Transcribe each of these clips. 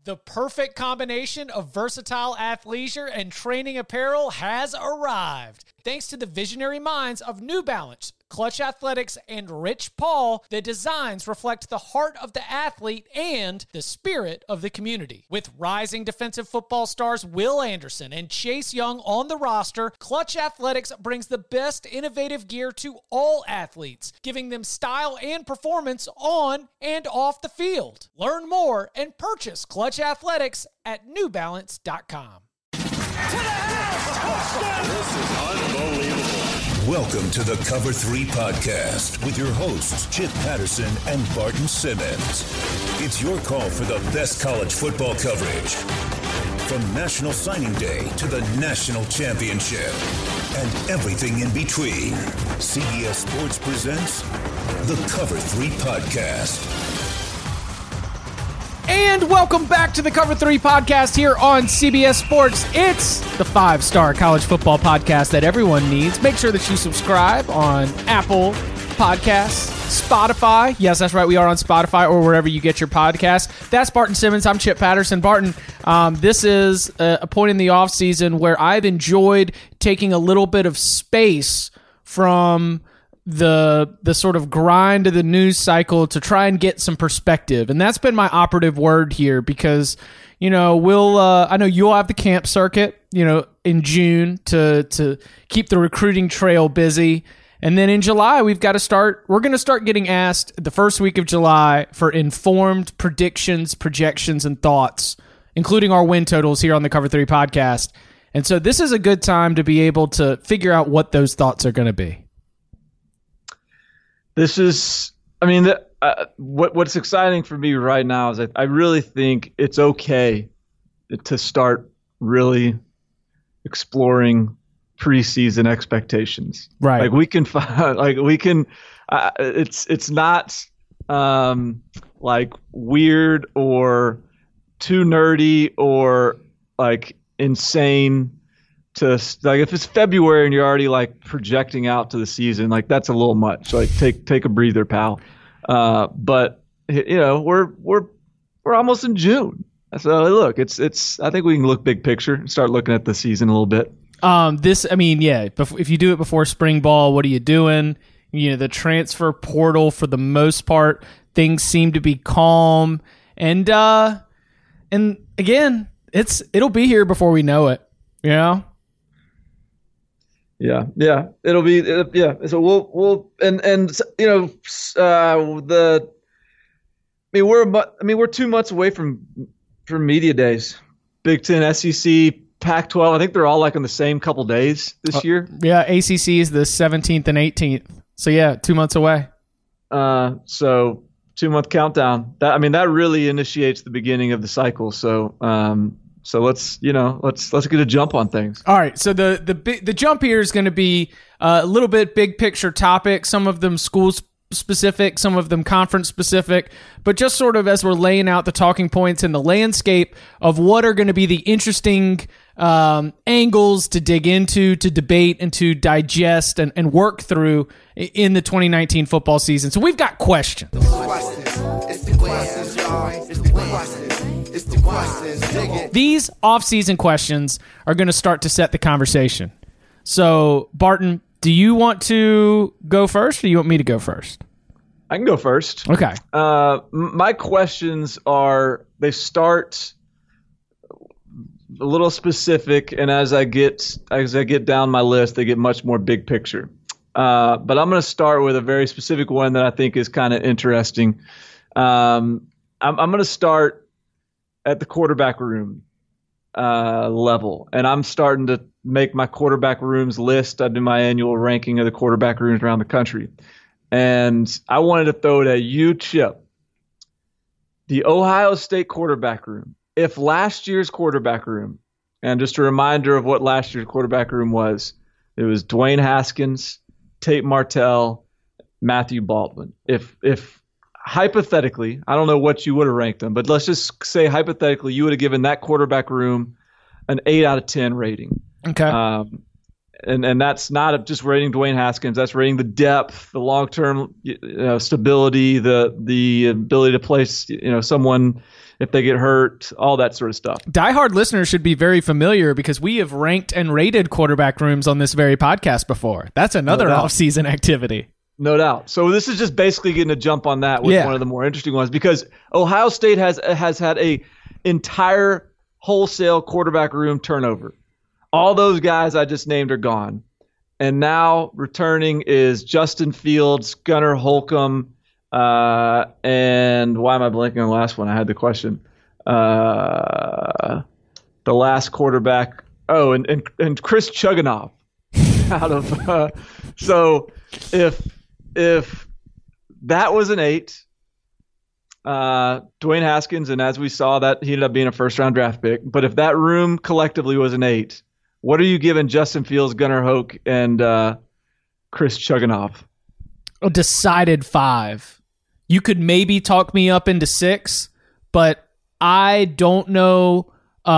The perfect combination of versatile athleisure and training apparel has arrived. Thanks to the visionary minds of New Balance, Clutch Athletics, and Rich Paul, the designs reflect the heart of the athlete and the spirit of the community. With rising defensive football stars Will Anderson and Chase Young on the roster, Clutch Athletics brings the best innovative gear to all athletes, giving them style and performance on and off the field. Learn more and purchase Clutch Athletics at newbalance.com. This is unbelievable. Welcome to the Cover 3 podcast with your hosts, Chip Patterson and Barton Simmons. It's your call for the best college football coverage. From National Signing Day to the National Championship and everything in between, CBS Sports presents the Cover 3 podcast. And welcome back to the Cover 3 podcast here on CBS Sports. It's the 5-star college football podcast that everyone needs. Make sure that you subscribe on Apple Podcasts, Spotify. Yes, that's right. We are on Spotify or wherever you get your podcasts. That's Barton Simmons. I'm Chip Patterson. Barton, this is a point in the offseason where I've enjoyed taking a little bit of space from the sort of grind of the news cycle to try and get some perspective. And that's been my operative word here because, you know, I know you'll have the camp circuit, you know, in June to keep the recruiting trail busy. And then in July, we're going to start getting asked the first week of July for informed predictions, projections, and thoughts, including our win totals here on the Cover 3 podcast. And so this is a good time to be able to figure out what those thoughts are going to be. This is, I mean, what's exciting for me right now is I really think it's okay to start really exploring preseason expectations. Right. Like we can find, it's not like weird or too nerdy or like insane to like if it's February and you're already like projecting out to the season, like that's a little much. Like take a breather, pal. But you know we're almost in June, so look, it's I think we can look big picture and start looking at the season a little bit. If you do it before spring ball, what are you doing? You know, the transfer portal for the most part, things seem to be calm, and again, it'll be here before we know it. You know. Yeah, it'll be, So we'll, and you know, we're 2 months away from media days. Big Ten, SEC, Pac-12. I think they're all like on the same couple days this year. Yeah, ACC is the 17th and 18th. So yeah, 2 months away. So 2-month countdown. That really initiates the beginning of the cycle. So, So let's get a jump on things. All right. So the jump here is going to be a little bit big picture topic. Some of them school specific, some of them conference specific, but just sort of as we're laying out the talking points and the landscape of what are going to be the interesting angles to dig into, to debate, and to digest and work through in the 2019 football season. So we've got questions. These off-season questions are going to start to set the conversation. So, Barton, do you want to go first, or do you want me to go first? I can go first. Okay. My questions they start a little specific, and as I get down my list, they get much more big picture. But I'm going to start with a very specific one that I think is kind of interesting. I'm going to start at the quarterback room level, and I'm starting to make my quarterback rooms list. I do my annual ranking of the quarterback rooms around the country, and I wanted to throw it at you, Chip. The Ohio State quarterback room. If last year's quarterback room, and just a reminder of what last year's quarterback room was, it was Dwayne Haskins, Tate Martell, Matthew Baldwin. If hypothetically, I don't know what you would have ranked them, but let's just say hypothetically you would have given that quarterback room an 8 out of 10 rating. Okay. And that's not just rating Dwayne Haskins. That's rating the depth, the long-term stability, the ability to place someone if they get hurt, all that sort of stuff. Diehard listeners should be very familiar because we have ranked and rated quarterback rooms on this very podcast before. That's another off-season activity. No doubt. So this is just basically getting a jump on that with one of the more interesting ones, because Ohio State has had a entire wholesale quarterback room turnover. All those guys I just named are gone. And now returning is Justin Fields, Gunnar Holcomb, and why am I blanking on the last one? I had the question. The last quarterback. Oh, and Chris Chugunov. Out of so if that was an 8, Dwayne Haskins, and as we saw, that he ended up being a first-round draft pick. But if that room collectively was an 8, what are you giving Justin Fields, Gunnar Hoke, and Chris Chugunov? A decided 5. You could maybe talk me up into 6, but I don't know.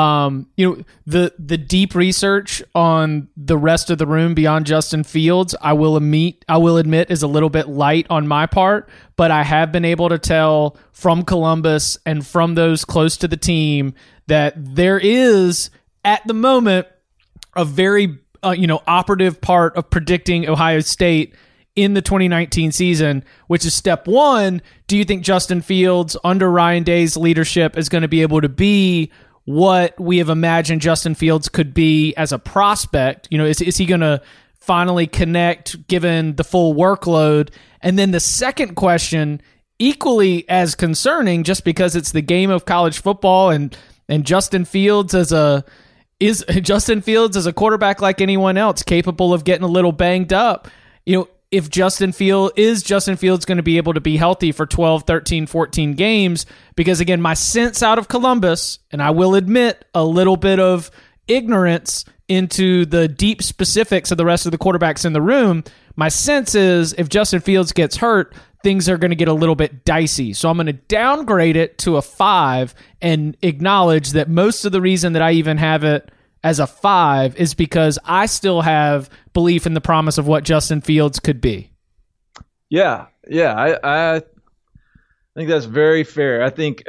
The deep research on the rest of the room beyond Justin Fields, I will admit is a little bit light on my part, but I have been able to tell from Columbus and from those close to the team that there is at the moment a very operative part of predicting Ohio State in the 2019 season, which is step 1. Do you think Justin Fields under Ryan Day's leadership is going to be able to be what we have imagined Justin Fields could be as a prospect? Is he going to finally connect given the full workload? And then the second question, equally as concerning, just because it's the game of college football, and Justin Fields is Justin Fields as a quarterback like anyone else, capable of getting a little banged up. If Justin Fields going to be able to be healthy for 12, 13, 14 games? Because again, my sense out of Columbus, and I will admit a little bit of ignorance into the deep specifics of the rest of the quarterbacks in the room, my sense is if Justin Fields gets hurt, things are going to get a little bit dicey. So I'm going to downgrade it to a 5 and acknowledge that most of the reason that I even have it as a 5 is because I still have belief in the promise of what Justin Fields could be. Yeah. I think that's very fair. I think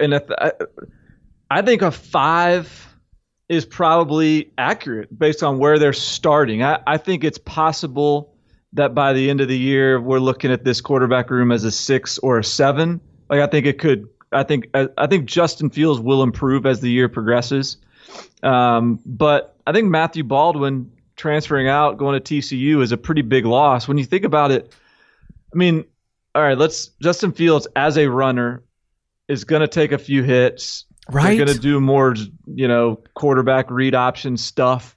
a 5 is probably accurate based on where they're starting. I think it's possible that by the end of the year we're looking at this quarterback room as a 6 or a 7. Like I think Justin Fields will improve as the year progresses. But I think Matthew Baldwin transferring out, going to TCU, is a pretty big loss. When you think about it, I mean, all right, Justin Fields as a runner is going to take a few hits. Right. They're going to do more, quarterback read option stuff.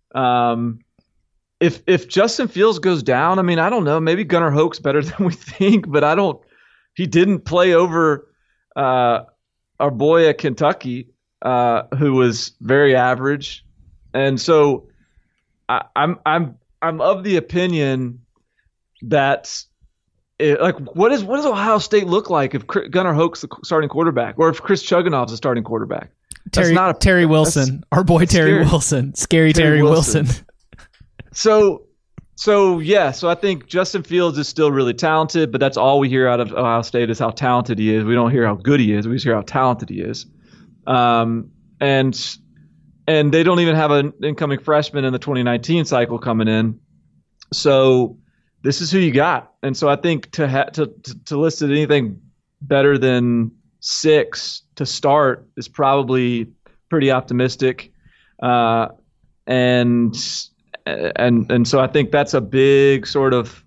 If Justin Fields goes down, I mean, I don't know, maybe Gunnar Hoke's better than we think, but he didn't play over our boy at Kentucky, who was very average. And so I'm of the opinion that what does Ohio State look like if Gunnar Hoke's the starting quarterback, or if Chris Chugunov's the starting quarterback? Terry Wilson, our boy Terry Wilson, scary Terry Wilson. So I think Justin Fields is still really talented, but that's all we hear out of Ohio State is how talented he is. We don't hear how good he is. We just hear how talented he is. And they don't even have an incoming freshman in the 2019 cycle coming in. So this is who you got. And so I think to list it anything better than 6 to start is probably pretty optimistic. And so I think that's a big sort of,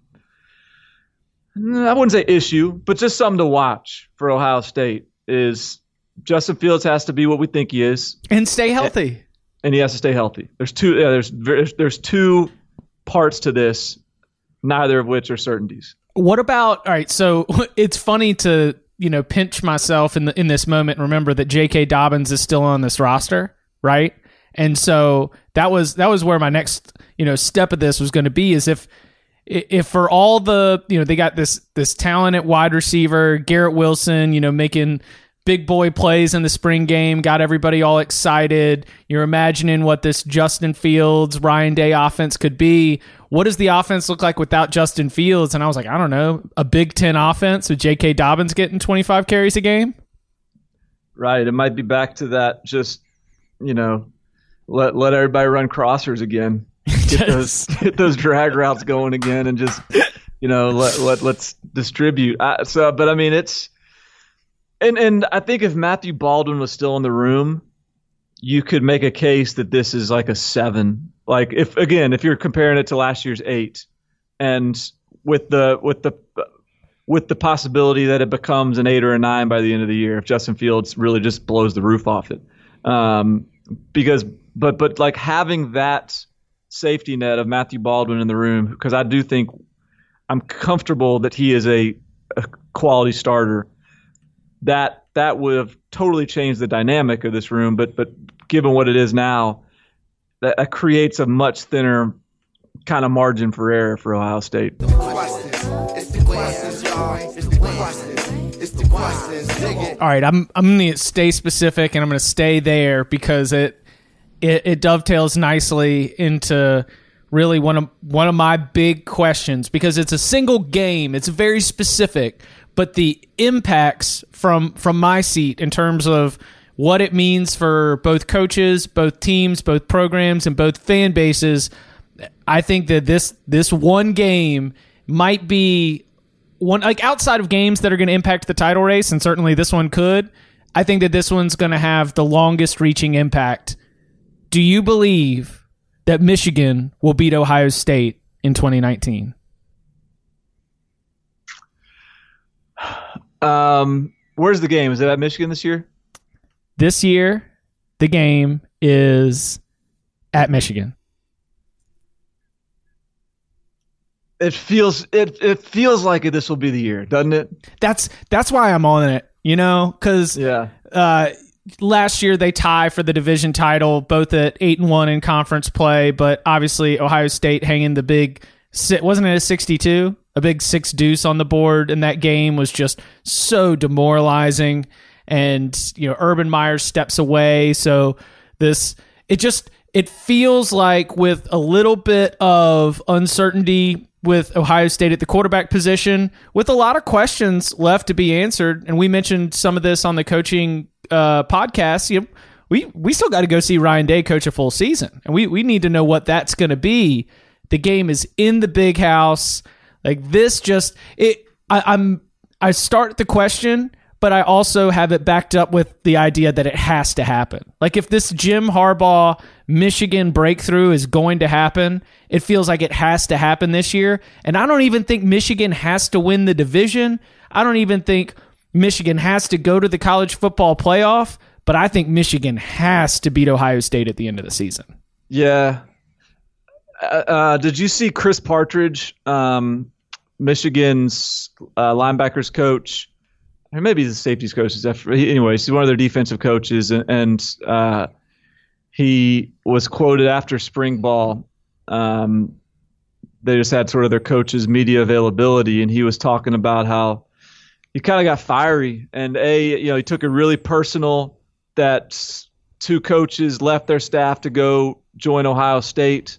I wouldn't say issue, but just something to watch for Ohio State is Justin Fields has to be what we think he is and stay healthy. And he has to stay healthy. There's two parts to this, neither of which are certainties. What about, all right, so it's funny to, pinch myself in this moment and remember that J.K. Dobbins is still on this roster, right? And so that was where my next, step of this was going to be, is if for all the, they got this talent at wide receiver, Garrett Wilson, making big boy plays in the spring game, got everybody all excited. You're imagining what this Justin Fields, Ryan Day offense could be. What does the offense look like without Justin Fields? And I was like, I don't know, a Big Ten offense with J.K. Dobbins getting 25 carries a game? Right. It might be back to that just, let everybody run crossers again. Get those drag routes going again and just, let's distribute. But I mean, it's, and I think if Matthew Baldwin was still in the room, you could make a case that this is like a 7. Like if you're comparing it to last year's 8, and with the possibility that it becomes an 8 or a 9 by the end of the year if Justin Fields really just blows the roof off it, but like having that safety net of Matthew Baldwin in the room, because I do think I'm comfortable that he is a quality starter. That would have totally changed the dynamic of this room, but given what it is now, that creates a much thinner kind of margin for error for Ohio State. All right, I'm going to stay specific, and I'm going to stay there because it dovetails nicely into really one of my big questions, because it's a single game. It's very specific, but the impacts from my seat in terms of what it means for both coaches, both teams, both programs, and both fan bases, I think that this one game might be one, like outside of games that are going to impact the title race, and certainly this one could. I think that this one's going to have the longest reaching impact. Do you believe that Michigan will beat Ohio State in 2019? Where's the game? Is it at Michigan this year? This year, the game is at Michigan. It feels like this will be the year, doesn't it? That's why I'm on it, because last year they tie for the division title, both at 8-1 in conference play, but obviously Ohio State hanging the big, wasn't it a 62? A big 6 deuce on the board, and that game was just so demoralizing. And Urban Meyer steps away, so it feels like with a little bit of uncertainty with Ohio State at the quarterback position, with a lot of questions left to be answered. And we mentioned some of this on the coaching podcast. We still got to go see Ryan Day coach a full season, and we need to know what that's going to be. The game is in the big house. Like this, I start the question, but I also have it backed up with the idea that it has to happen. Like if this Jim Harbaugh Michigan breakthrough is going to happen, it feels like it has to happen this year. And I don't even think Michigan has to win the division. I don't even think Michigan has to go to the college football playoff, but I think Michigan has to beat Ohio State at the end of the season. Yeah. Did you see Chris Partridge, Michigan's linebackers coach? Or maybe he's the safeties coach. Anyways, he's one of their defensive coaches, and he was quoted after spring ball. They just had sort of their coach's media availability, and he was talking about how he kind of got fiery, and he took it really personal that 2 coaches left their staff to go join Ohio State.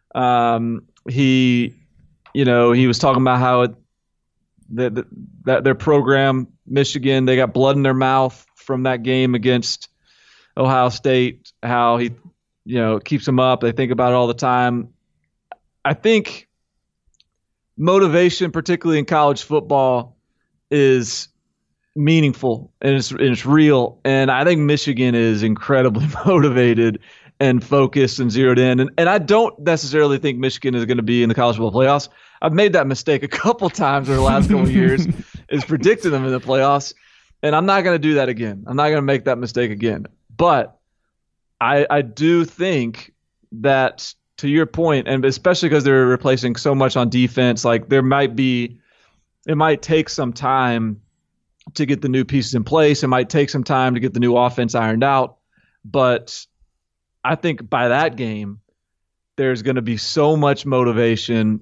He was talking about how that their program, Michigan, they got blood in their mouth from that game against Ohio State, how he, keeps them up. They think about it all the time. I think motivation, particularly in college football, is meaningful and it's real. And I think Michigan is incredibly motivated and focused and zeroed in. And I don't necessarily think Michigan is going to be in the college football playoffs. I've made that mistake a couple times over the last couple of years, is predicting them in the playoffs. And I'm not going to do that again. I'm not going to make that mistake again. But I do think that, to your point, and especially because they're replacing so much on defense, like it might take some time to get the new pieces in place. It might take some time to get the new offense ironed out. But I think by that game, there's going to be so much motivation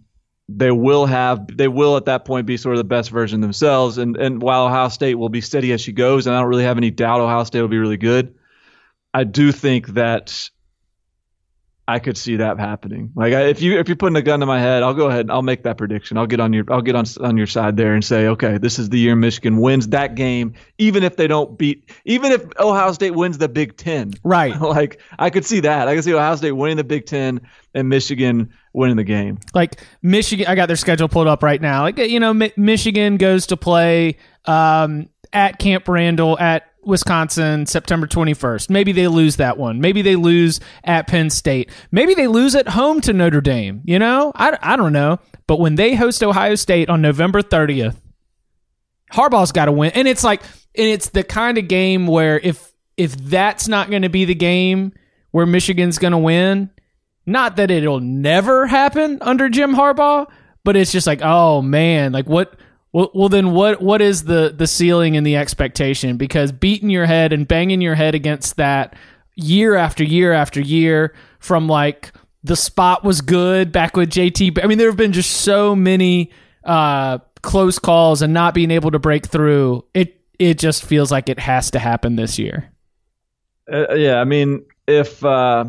they will at that point be sort of the best version themselves. And while Ohio State will be steady as she goes, and I don't really have any doubt Ohio State will be really good, I do think that I could see that happening. Like if you're putting a gun to my head, I'll go ahead and I'll make that prediction. I'll get on your side there and say, okay, this is the year Michigan wins that game, even if Ohio State wins the Big Ten. Right. Like I could see that. I could see Ohio State winning the Big Ten and Michigan winning the game. Like Michigan, I got their schedule pulled up right now. Like, you know, Michigan goes to play at Camp Randall at Wisconsin, September 21st. Maybe they lose that one. Maybe they lose at Penn State. Maybe they lose at home to Notre Dame. You know, I don't know. But when they host Ohio State on November 30th, Harbaugh's got to win. And it's the kind of game where if that's not going to be the game where Michigan's going to win, not that it'll never happen under Jim Harbaugh, but it's just like, oh man, like what? Well, then what is the ceiling and the expectation? Because beating your head and banging your head against that year after year after year, from like the spot was good back with JT. I mean, there have been just so many close calls and not being able to break through. It just feels like it has to happen this year. Yeah, I mean, if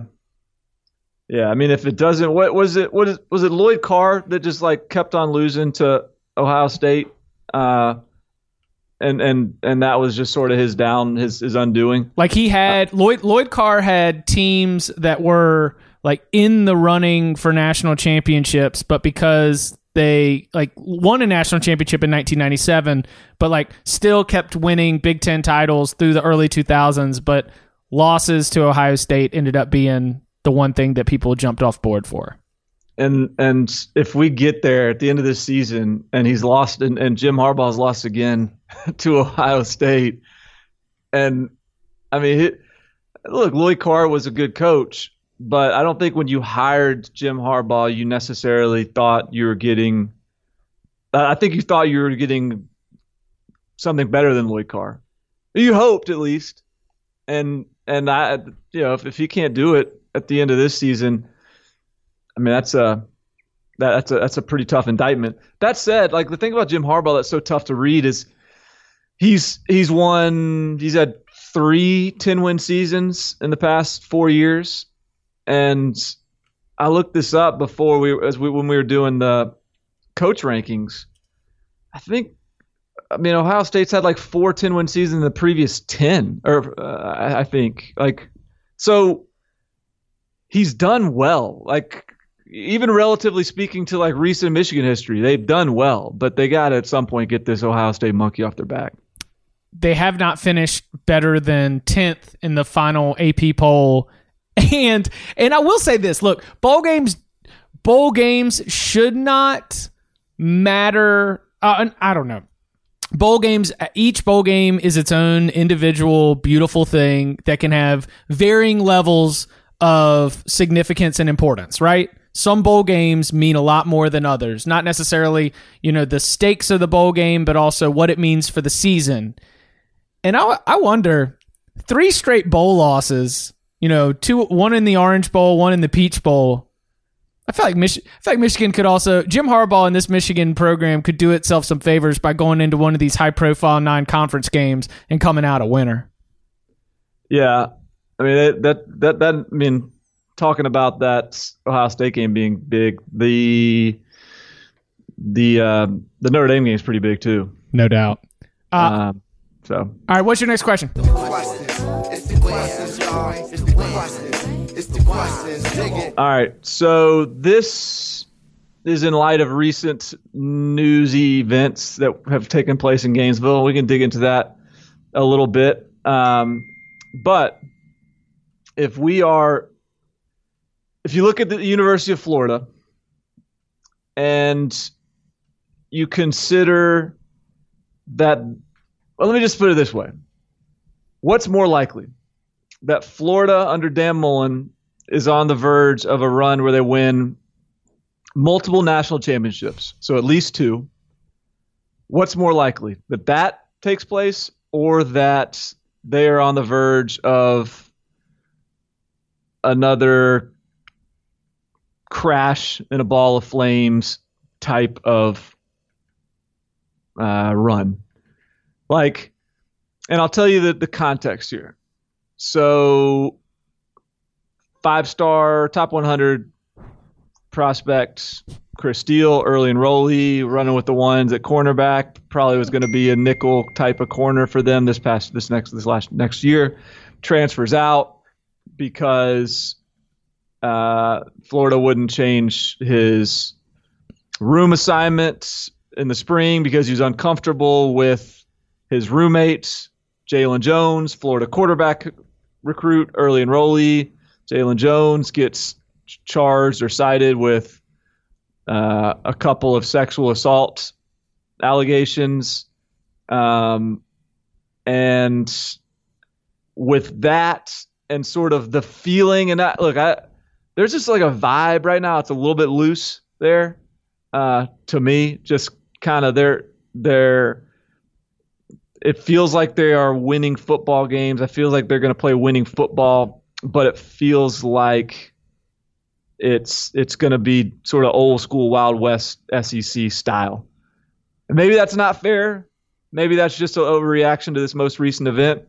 it doesn't, what was it Lloyd Carr that just like kept on losing to Ohio State, and that was just sort of his undoing. Like he had Lloyd Carr had teams that were like in the running for national championships, but because they like won a national championship in 1997, but like still kept winning Big Ten titles through the early 2000s, but losses to Ohio State ended up being the one thing that people jumped off board for. And if we get there at the end of this season and he's lost and Jim Harbaugh's lost again to Ohio State, and I mean, look, Lloyd Carr was a good coach, but I don't think when you hired Jim Harbaugh, you necessarily thought you were getting. I think you thought you were getting something better than Lloyd Carr. You hoped at least, and I, you know, if he can't do it at the end of this season, I mean, that's a pretty tough indictment. That said, like the thing about Jim Harbaugh that's so tough to read is he's had 3 10-win seasons in the past 4 years, and I looked this up before when we were doing the coach rankings. I mean, Ohio State's had like 4 10-win seasons in the previous 10, or I think like so. He's done well, like even relatively speaking to like recent Michigan history, they've done well, but they got to at some point get this Ohio State monkey off their back. They have not finished better than 10th in the final AP poll. And I will say this, look, bowl games should not matter. I don't know. Each bowl game is its own individual beautiful thing that can have varying levels of significance and importance, right? Some bowl games mean a lot more than others. Not necessarily, you know, the stakes of the bowl game, but also what it means for the season. And I wonder, 3 straight bowl losses, you know, 1 in the Orange Bowl, 1 in the Peach Bowl. I feel like Michigan could also, Jim Harbaugh and this Michigan program could do itself some favors by going into one of these high-profile non-conference games and coming out a winner. Yeah. I mean, that I mean, talking about that Ohio State game being big, the Notre Dame game is pretty big too. No doubt. So, all right, what's your next question? All right, so this is in light of recent newsy events that have taken place in Gainesville. We can dig into that a little bit, but if you look at the University of Florida and you consider that, well, let me just put it this way. What's more likely? That Florida under Dan Mullen is on the verge of a run where they win multiple national championships, so at least 2. What's more likely? That takes place, or that they are on the verge of another crash in a ball of flames type of run. Like, and I'll tell you the context here. So 5-star, top 100 prospects, Chris Steele, early enrollee, running with the ones at cornerback. Probably was going to be a nickel type of corner for them this next year. Transfers out because Florida wouldn't change his room assignment in the spring because he was uncomfortable with his roommates, Jalen Jones, Florida quarterback recruit, early enrollee. Jalen Jones gets charged or cited with a couple of sexual assault allegations. And with that and sort of the feeling and that, look, there's just like a vibe right now. It's a little bit loose there to me. Just kind of it feels like they are winning football games. I feel like they're going to play winning football, but it feels like it's going to be sort of old school Wild West SEC style. And maybe that's not fair. Maybe that's just an overreaction to this most recent event.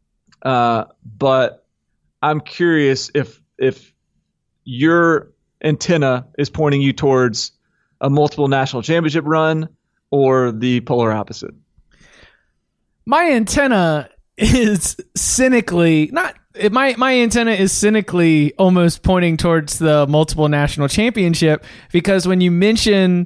But I'm curious if your antenna is pointing you towards a multiple national championship run or the polar opposite. My antenna is cynically my antenna is cynically almost pointing towards the multiple national championship, because when you mention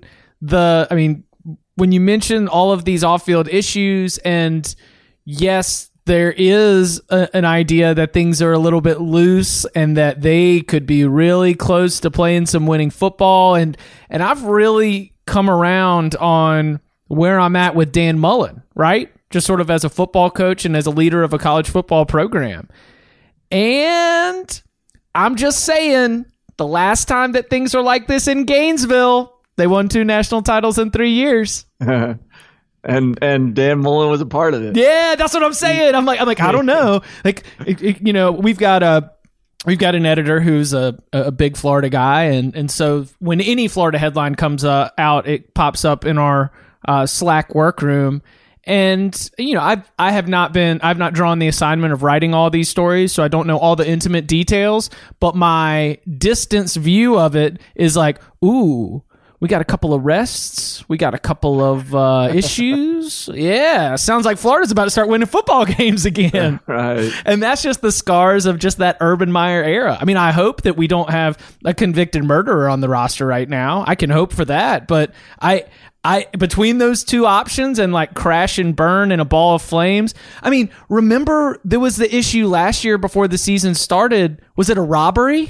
all of these off-field issues, and yes, there is an idea that things are a little bit loose and that they could be really close to playing some winning football, and I've really come around on where I'm at with Dan Mullen, right? Just sort of as a football coach and as a leader of a college football program. And I'm just saying, the last time that things were like this in Gainesville, they won 2 national titles in 3 years. And Dan Mullen was a part of it. Yeah, that's what I'm saying. I'm like, I don't know. Like, we've got an editor who's a big Florida guy, and so when any Florida headline comes out, it pops up in our Slack workroom. And I've not drawn the assignment of writing all these stories, so I don't know all the intimate details. But my distance view of it is like, ooh, we got a couple of arrests, we got a couple of issues. Yeah, sounds like Florida's about to start winning football games again. Right. And that's just the scars of just that Urban Meyer era. I mean, I hope that we don't have a convicted murderer on the roster right now. I can hope for that, but I between those two options and like crash and burn in a ball of flames. I mean, remember there was the issue last year before the season started. Was it a robbery?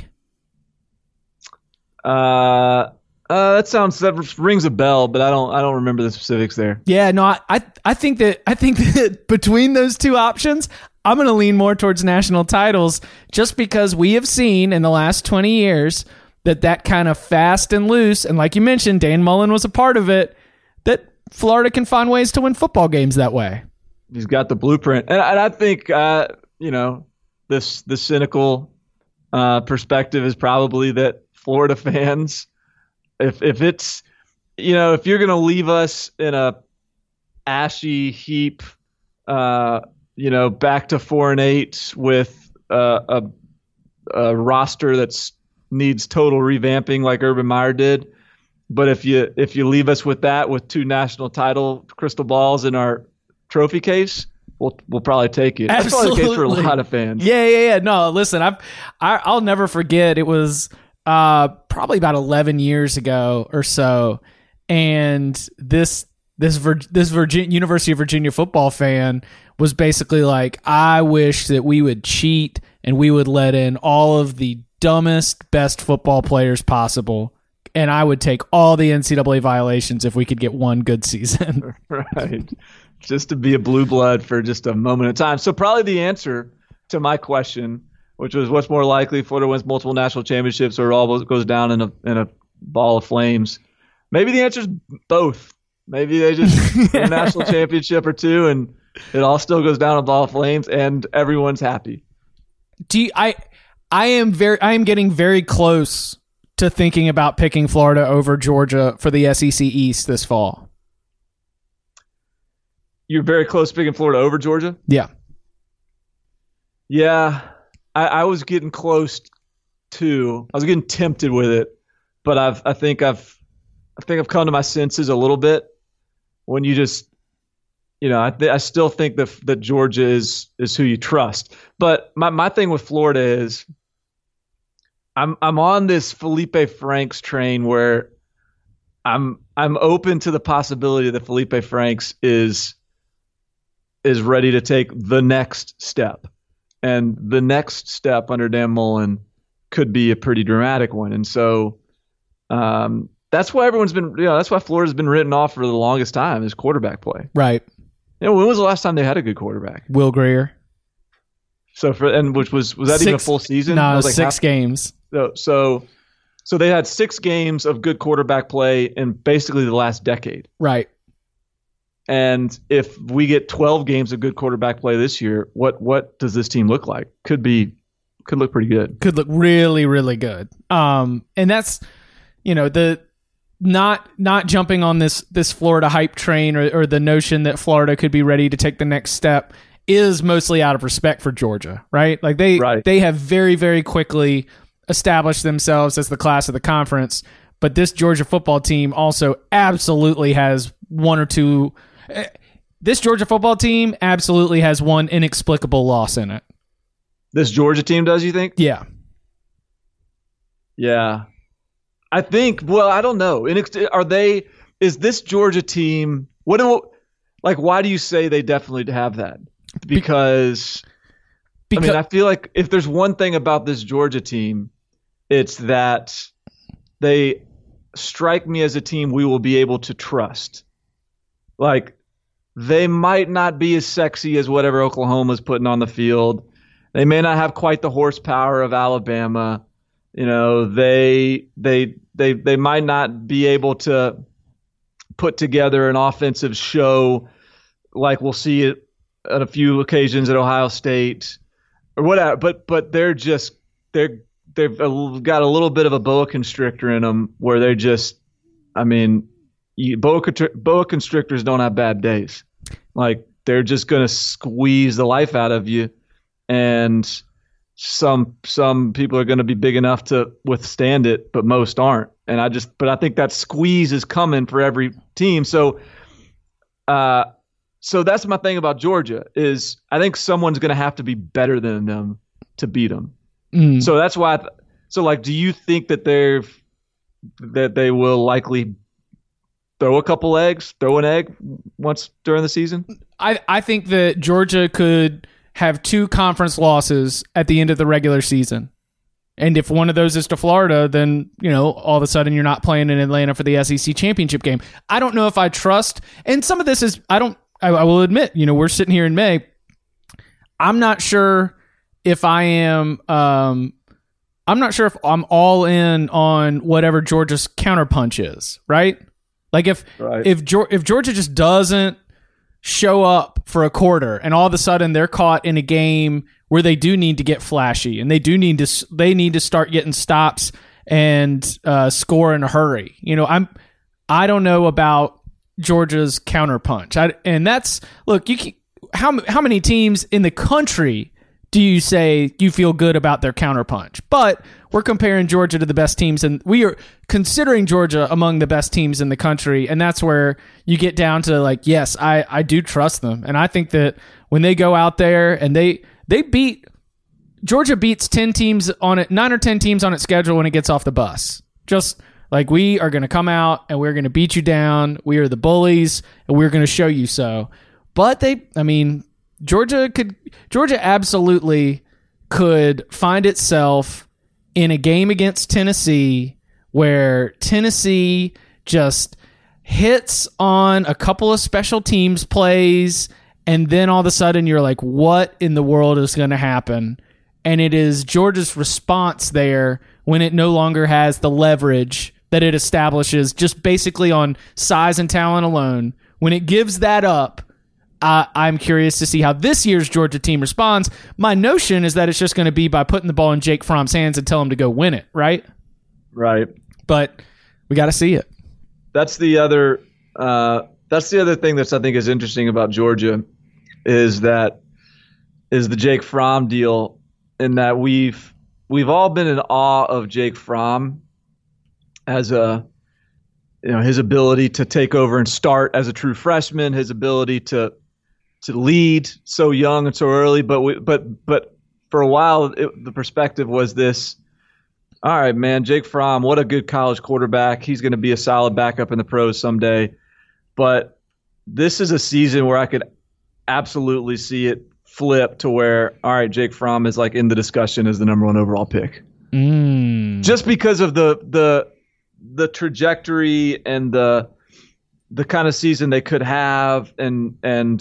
That rings a bell, but I don't remember the specifics there. Yeah, no, I think that between those two options, I'm going to lean more towards national titles, just because we have seen in the last 20 years that kind of fast and loose, and like you mentioned, Dan Mullen was a part of it, that Florida can find ways to win football games that way. He's got the blueprint. And I think, this cynical perspective is probably that Florida fans, if it's, if you're going to leave us in a ashy heap, back to 4-8 with a roster that's needs total revamping like Urban Meyer did. But if you leave us with that, with 2 national title crystal balls in our trophy case, we'll probably take it. That's probably the case for a lot of fans. Yeah. No, listen, I'll never forget. It was probably about 11 years ago or so, and this University of Virginia football fan was basically like, I wish that we would cheat and we would let in all of the dumbest, best football players possible, and I would take all the NCAA violations if we could get one good season. Right. Just to be a blue blood for just a moment of time. So probably the answer to my question, which was what's more likely, Florida wins multiple national championships or all goes down in a ball of flames. Maybe the answer is both. Maybe they just win a national championship or 2 and it all still goes down in a ball of flames and everyone's happy. I am getting very close to thinking about picking Florida over Georgia for the SEC East this fall? You're very close to picking Florida over Georgia? Yeah. Yeah. I was getting close to. I was getting tempted with it, but I think I've come to my senses a little bit when you just, I still think that Georgia is who you trust. But my thing with Florida is I'm on this Felipe Franks train where I'm open to the possibility that Felipe Franks is ready to take the next step. And the next step under Dan Mullen could be a pretty dramatic one. And so that's why everyone's been, that's why Florida's been written off for the longest time is quarterback play. Right. When was the last time they had a good quarterback? Will Grier. So was that even a full season? No, it was like 6 games. So they had 6 games of good quarterback play in basically the last decade. Right. And if we get 12 games of good quarterback play this year, what does this team look like? Could look pretty good. Could look really, really good. And that's, the not jumping on this Florida hype train or the notion that Florida could be ready to take the next step is mostly out of respect for Georgia, right? Like they have very, very quickly established themselves as the class of the conference, but this Georgia football team also absolutely has one or two. This Georgia football team absolutely has one inexplicable loss in it. This Georgia team does, you think? Yeah. Yeah. I think, I don't know. Is this Georgia team, why do you say they definitely have that? Because I feel like if there's one thing about this Georgia team, it's that they strike me as a team we will be able to trust. Like, they might not be as sexy as whatever Oklahoma's putting on the field. They may not have quite the horsepower of Alabama. They might not be able to put together an offensive show like we'll see it at a few occasions at Ohio State or whatever. But they've got a little bit of a boa constrictor in them where they're just, boa constrictors don't have bad days. Like, they're just going to squeeze the life out of you, and some people are going to be big enough to withstand it, but most aren't. And I think that squeeze is coming for every team. So that's my thing about Georgia is I think someone's going to have to be better than them to beat them. Mm. So that's why. Do you think that they will likely throw an egg once during the season? I think that Georgia could have 2 conference losses at the end of the regular season. And if one of those is to Florida, then, all of a sudden you're not playing in Atlanta for the SEC championship game. I don't know if I trust, and some of this is, I will admit, we're sitting here in May. I'm not sure if I am, I'm not sure if I'm all in on whatever Georgia's counterpunch is, right? Like if Georgia just doesn't show up for a quarter and all of a sudden they're caught in a game where they do need to get flashy and they need to start getting stops and score in a hurry. I don't know about Georgia's counterpunch. And that's, look, how many teams in the country do you say you feel good about their counterpunch? But we're comparing Georgia to the best teams, and we are considering Georgia among the best teams in the country, and that's where you get down to, yes, I do trust them. And I think that when they go out there and Georgia beats 9 or 10 teams on its schedule when it gets off the bus. Just like, we are going to come out and we're going to beat you down. We are the bullies, and we're going to show you so. But Georgia absolutely could find itself in a game against Tennessee where Tennessee just hits on a couple of special teams plays, and then all of a sudden you're like, what in the world is going to happen? And it is Georgia's response there when it no longer has the leverage that it establishes just basically on size and talent alone. When it gives that up, I'm curious to see how this year's Georgia team responds. My notion is that it's just going to be by putting the ball in Jake Fromm's hands and tell him to go win it, right? Right. But we got to see it. That's the other thing that's I think is interesting about Georgia is the Jake Fromm deal, in that we've all been in awe of Jake Fromm as his ability to take over and start as a true freshman, his ability to lead so young and so early. But for a while, the perspective was this: all right, man, Jake Fromm, what a good college quarterback. He's going to be a solid backup in the pros someday. But this is a season where I could absolutely see it flip to where, all right, Jake Fromm is like in the discussion as the number 1 overall pick. Just because of the trajectory and the kind of season they could have, and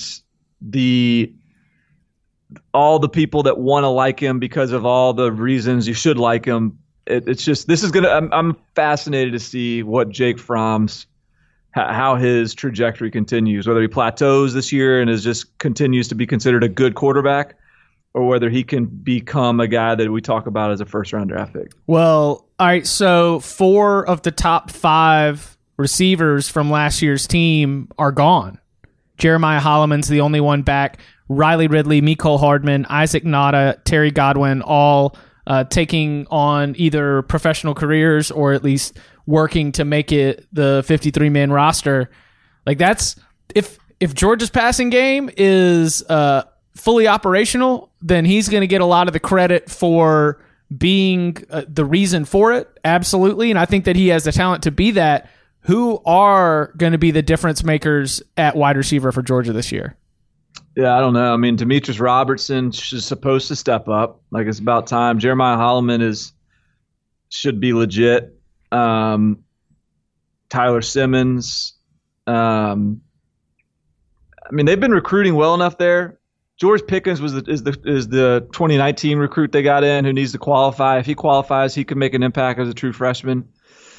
all the people that want to like him because of all the reasons you should like him. It's just, I'm fascinated to see what Jake Fromm's, how his trajectory continues, whether he plateaus this year and continues to be considered a good quarterback, or whether he can become a guy that we talk about as a first-round draft pick. Well, all right, so 4 of the top 5 receivers from last year's team are gone. Jeremiah Holloman's the only one back. Riley Ridley, Mecole Hardman, Isaac Nada, Terry Godwin, all taking on either professional careers or at least working to make it the 53-man roster. Like, that's if Georgia's passing game is fully operational, then he's going to get a lot of the credit for being the reason for it. Absolutely. And I think that he has the talent to be that. Who are going to be the difference makers at wide receiver for Georgia this year? Yeah, I don't know. I mean, Demetrius Robertson is supposed to step up. Like, it's about time. Jeremiah Holloman should be legit. Tyler Simmons. I mean, they've been recruiting well enough there. George Pickens is the 2019 recruit they got in, who needs to qualify. If he qualifies, he could make an impact as a true freshman.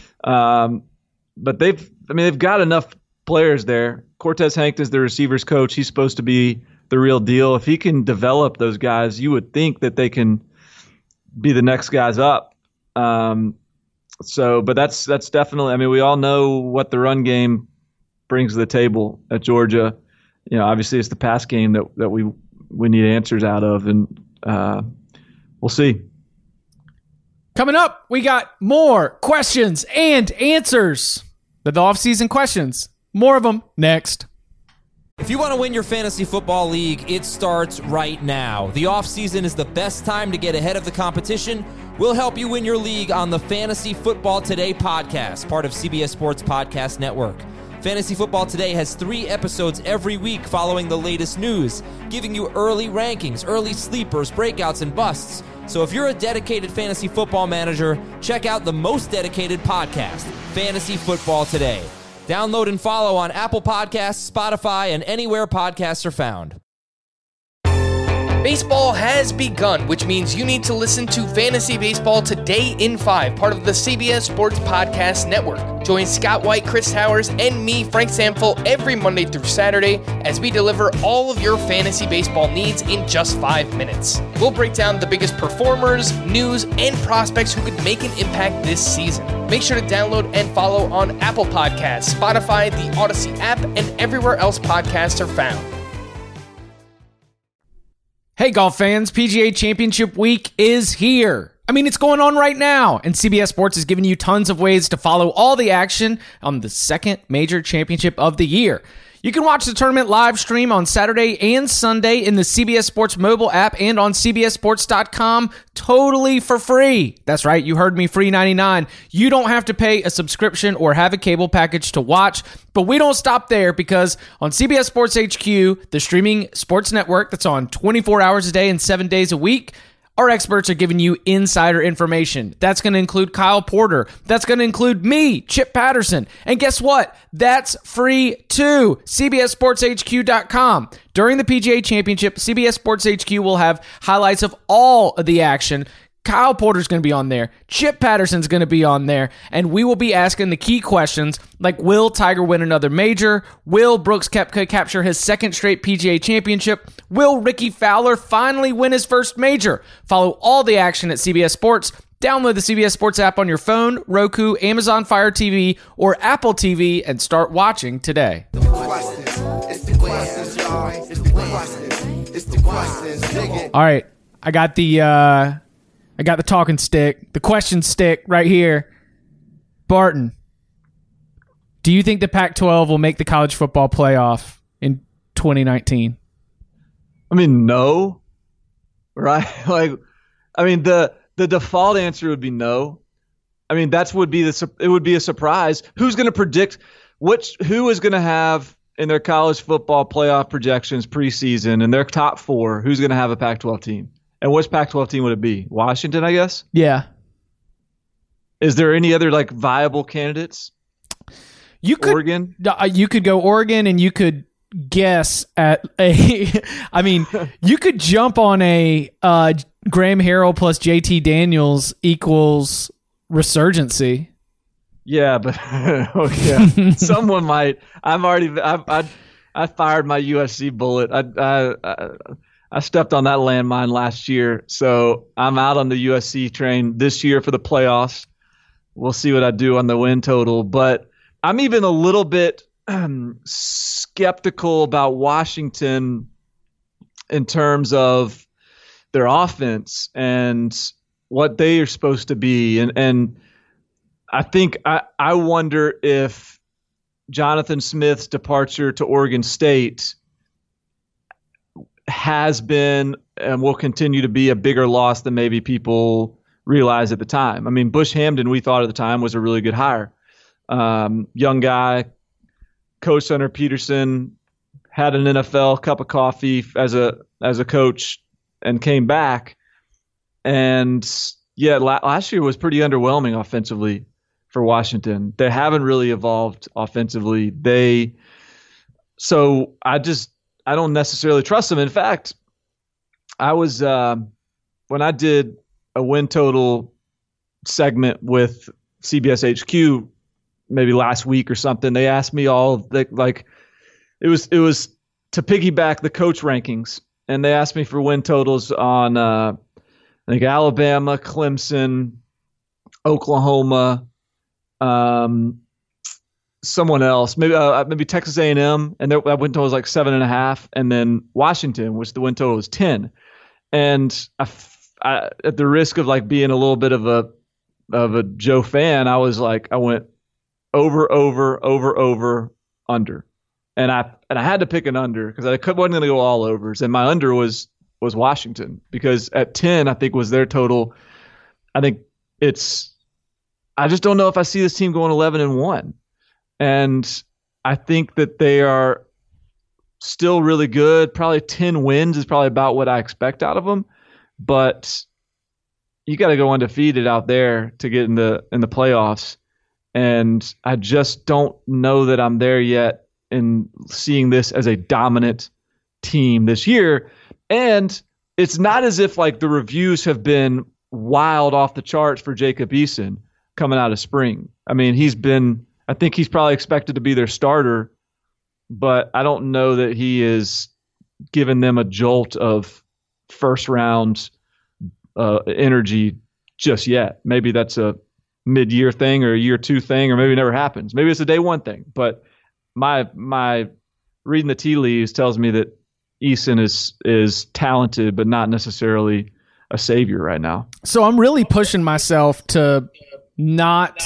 But they've got enough players there. Cortez Hankton's the receivers coach. He's supposed to be the real deal. If he can develop those guys, you would think that they can be the next guys up. But that's definitely, I mean, we all know what the run game brings to the table at Georgia. You know, obviously it's the pass game that we need answers out of, and we'll see. Coming up, we got more questions and answers. The offseason questions. More of them next. If you want to win your fantasy football league, it starts right now. The offseason is the best time to get ahead of the competition. We'll help you win your league on the Fantasy Football Today podcast, part of CBS Sports Podcast Network. Fantasy Football Today has 3 episodes every week following the latest news, giving you early rankings, early sleepers, breakouts, and busts. So if you're a dedicated fantasy football manager, check out the most dedicated podcast, Fantasy Football Today. Download and follow on Apple Podcasts, Spotify, and anywhere podcasts are found. Baseball has begun, which means you need to listen to Fantasy Baseball Today in 5, part of the CBS Sports Podcast Network. Join Scott White, Chris Towers, and me, Frank Samfel, every Monday through Saturday as we deliver all of your fantasy baseball needs in just 5 minutes. We'll break down the biggest performers, news, and prospects who could make an impact this season. Make sure to download and follow on Apple Podcasts, Spotify, the Odyssey app, and everywhere else podcasts are found. Hey, golf fans, PGA Championship Week is here. I mean, it's going on right now, and CBS Sports is giving you tons of ways to follow all the action on the second major championship of the year. You can watch the tournament live stream on Saturday and Sunday in the CBS Sports mobile app and on CBSSports.com totally for free. That's right, you heard me, free 99. You don't have to pay a subscription or have a cable package to watch, but we don't stop there, because on CBS Sports HQ, the streaming sports network that's on 24 hours a day and 7 days a week, our experts are giving you insider information. That's going to include Kyle Porter. That's going to include me, Chip Patterson. And guess what? That's free too. CBSSportsHQ.com. During the PGA Championship, CBS Sports HQ will have highlights of all of the action, Kyle Porter's going to be on there. Chip Patterson's going to be on there. And we will be asking the key questions like, will Tiger win another major? Will Brooks Koepka capture his second straight PGA championship? Will Ricky Fowler finally win his first major? Follow all the action at CBS Sports. Download the CBS Sports app on your phone, Roku, Amazon Fire TV, or Apple TV and start watching today. All right, I got the talking stick, the question stick right here. Barton, do you think the Pac-12 will make the college football playoff in 2019? I mean, no. Right? The default answer would be no. I mean, it would be a surprise. Who's going to predict who is going to have in their college football playoff projections preseason in their top 4? Who's going to have a Pac-12 team? And which Pac-12 team would it be? Washington, I guess. Yeah. Is there any other viable candidates? Oregon. You could go Oregon, and you could guess at a. I mean, you could jump on a Graham Harrell plus JT Daniels equals resurgency. Yeah, but someone might. I fired my USC bullet. I stepped on that landmine last year, so I'm out on the USC train this year for the playoffs. We'll see what I do on the win total, but I'm even a little bit skeptical about Washington in terms of their offense and what they are supposed to be. And I think I wonder if Jonathan Smith's departure to Oregon State has been and will continue to be a bigger loss than maybe people realized at the time. I mean, Bush Hamden, we thought at the time, was a really good hire. Young guy, coached under Peterson, had an NFL cup of coffee as a coach, and came back. And yeah, last year was pretty underwhelming offensively for Washington. They haven't really evolved offensively. So I don't necessarily trust them. In fact, I was when I did a win total segment with CBS HQ maybe last week or something, they asked me all it was to piggyback the coach rankings, and they asked me for win totals on I think Alabama, Clemson, Oklahoma, someone else, maybe Texas A&M, and that win total was 7.5, and then Washington, which the win total was 10. And I at the risk of being a little bit of a Joe fan, I went over, under, and I had to pick an under because I wasn't going to go all overs, and my under was Washington because at 10 I think was their total. I just don't know if I see this team going 11-1. And I think that they are still really good. Probably 10 wins is probably about what I expect out of them. But you got to go undefeated out there to get in the playoffs. And I just don't know that I'm there yet in seeing this as a dominant team this year. And it's not as if the reviews have been wild off the charts for Jacob Eason coming out of spring. I mean, I think he's probably expected to be their starter, but I don't know that he is giving them a jolt of first round energy just yet. Maybe that's a mid-year thing or a year 2 thing, or maybe it never happens. Maybe it's a day 1 thing. But my reading the tea leaves tells me that Eason is talented, but not necessarily a savior right now. So I'm really pushing myself to not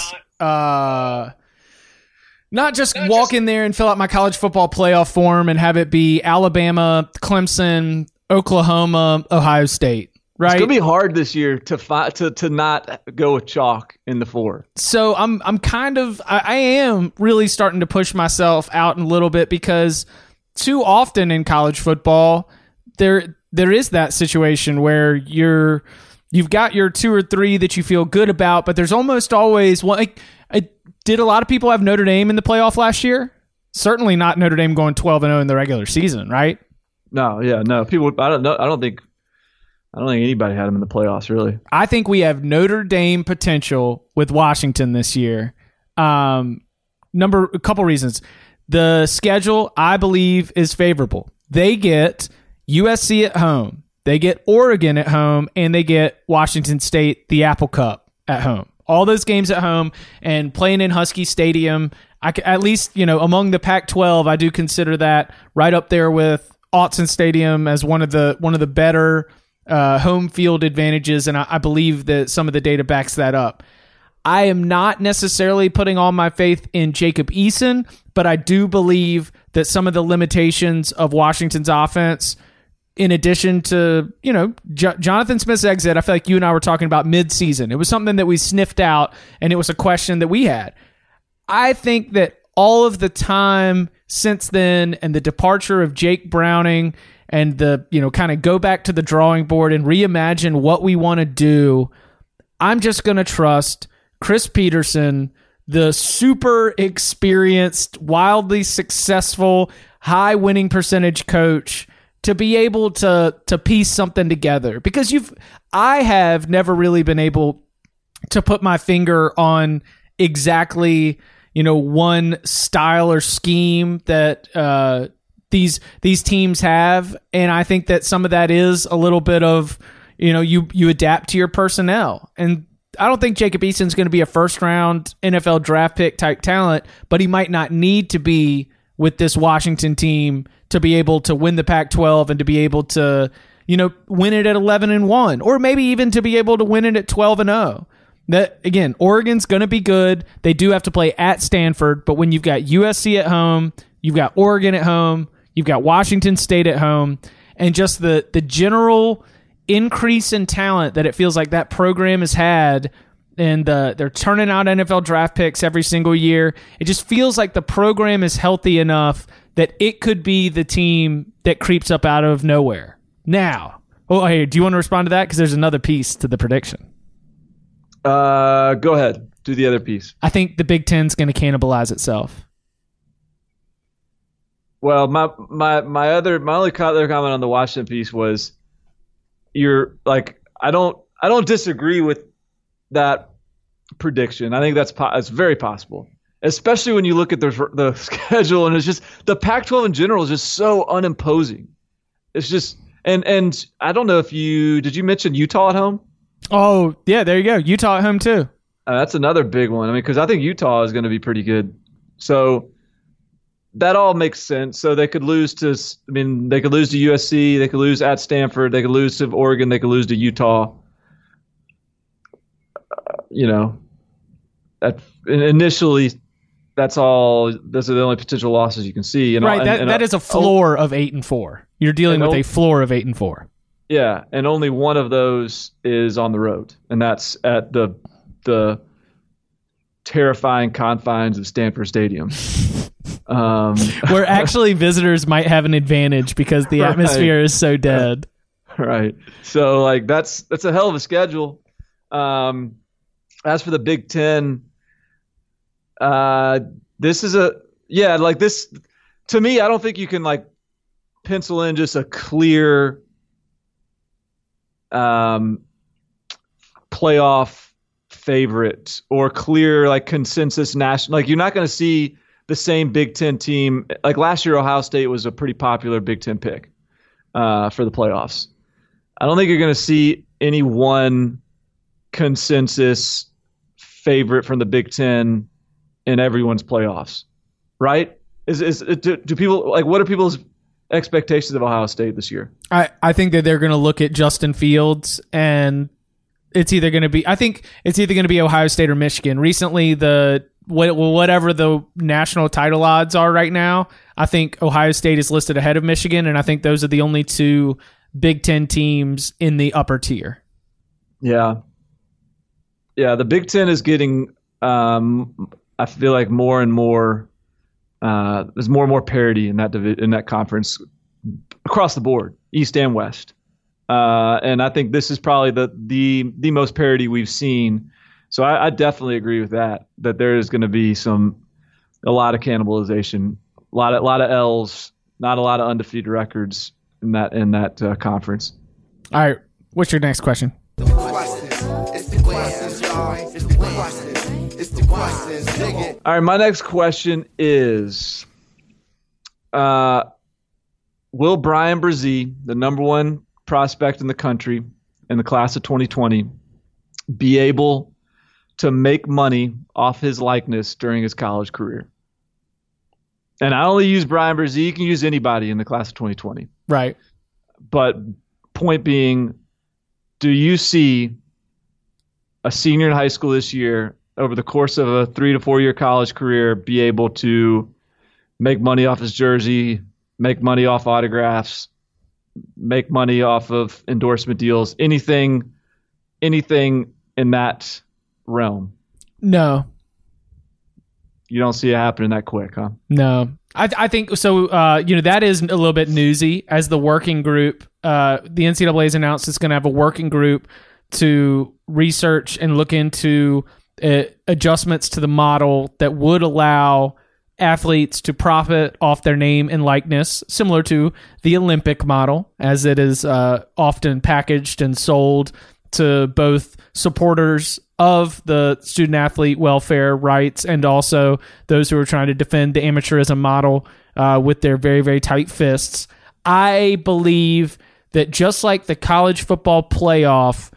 just walk in there and fill out my college football playoff form and have it be Alabama, Clemson, Oklahoma, Ohio State. Right? It's gonna be hard this year to not go with chalk in the 4. So I am really starting to push myself out a little bit because too often in college football there is that situation where you've got your 2 or 3 that you feel good about, but there's almost always one. Did a lot of people have Notre Dame in the playoff last year? Certainly not Notre Dame going 12-0 in the regular season, right? No, yeah, no. People, I don't know. I don't think I don't think anybody had them in the playoffs, really. I think we have Notre Dame potential with Washington this year. A couple reasons. The schedule, I believe, is favorable. They get USC at home, they get Oregon at home, and they get Washington State, the Apple Cup, at home. All those games at home, and playing in Husky Stadium. At least, among the Pac-12, I do consider that right up there with Autzen Stadium as one of the better home field advantages, and I believe that some of the data backs that up. I am not necessarily putting all my faith in Jacob Eason, but I do believe that some of the limitations of Washington's offense, in addition to, Jonathan Smith's exit, I feel like you and I were talking about mid-season. It was something that we sniffed out, and it was a question that we had. I think that all of the time since then and the departure of Jake Browning and the, kind of go back to the drawing board and reimagine what we want to do, I'm just going to trust Chris Peterson, the super experienced, wildly successful, high winning percentage coach, to be able to piece something together. Because I have never really been able to put my finger on exactly, one style or scheme that these teams have, and I think that some of that is a little bit of, you adapt to your personnel. And I don't think Jacob Eason's going to be a first-round NFL draft pick type talent, but he might not need to be with this Washington team to be able to win the Pac-12 and to be able to, win it at 11-1, or maybe even to be able to win it at 12-0. That, again, Oregon's going to be good. They do have to play at Stanford, but when you've got USC at home, you've got Oregon at home, you've got Washington State at home, and just the general increase in talent that it feels like that program has had, and they're turning out NFL draft picks every single year. It just feels like the program is healthy enough that it could be the team that creeps up out of nowhere. Now, hey, do you want to respond to that? Because there's another piece to the prediction. Go ahead. Do the other piece. I think the Big Ten's going to cannibalize itself. Well, my only other comment on the Washington piece was, I don't disagree with that prediction. I think it's very possible, especially when you look at the schedule, and it's just the Pac-12 in general is just so unimposing. It's just and I don't know if did you mention Utah at home? Oh yeah, there you go. Utah at home too. That's another big one. I mean, because I think Utah is going to be pretty good. So that all makes sense. So they could lose to USC, they could lose at Stanford, they could lose to Oregon, they could lose to Utah. Initially, those are the only potential losses you can see. Right, that is a floor of 8-4. You're dealing with a floor of 8-4. Yeah, and only one of those is on the road, and that's at the terrifying confines of Stanford Stadium. Where actually visitors might have an advantage because the atmosphere is so dead. Right. So that's a hell of a schedule. As for the Big Ten, this is this to me, I don't think you can pencil in just a clear playoff favorite or clear consensus national. You're not going to see the same Big Ten team. Last year, Ohio State was a pretty popular Big Ten pick for the playoffs. I don't think you're going to see any one consensus favorite from the Big Ten in everyone's playoffs, right? Do people what are people's expectations of Ohio State this year? I think that they're going to look at Justin Fields, and it's either going to be Ohio State or Michigan. Recently, whatever the national title odds are right now, I think Ohio State is listed ahead of Michigan, and I think those are the only two Big Ten teams in the upper tier. Yeah. Yeah, the Big Ten is getting, I feel like more and more, there's more and more parity in that conference across the board, East and West. And I think this is probably the most parity we've seen. So I definitely agree with that there is going to be a lot of cannibalization, a lot of L's, not a lot of undefeated records in that conference. All right. What's your next question? All right, my next question is, will Brian Brzee, the number one prospect in the country in the class of 2020, be able to make money off his likeness during his college career? And I only use Brian Brzee. You can use anybody in the class of 2020. Right. But point being, do you see a senior in high school this year, over the course of a 3 to 4 year college career, be able to make money off his jersey, make money off autographs, make money off of endorsement deals, anything in that realm? No. You don't see it happening that quick, huh? No. I think so. That is a little bit newsy. As the working group, the NCAA has announced it's going to have a working group to research and look into adjustments to the model that would allow athletes to profit off their name and likeness, similar to the Olympic model, as it is often packaged and sold to both supporters of the student athlete welfare rights and also those who are trying to defend the amateurism model with their very, very tight fists. I believe that just like the college football playoff,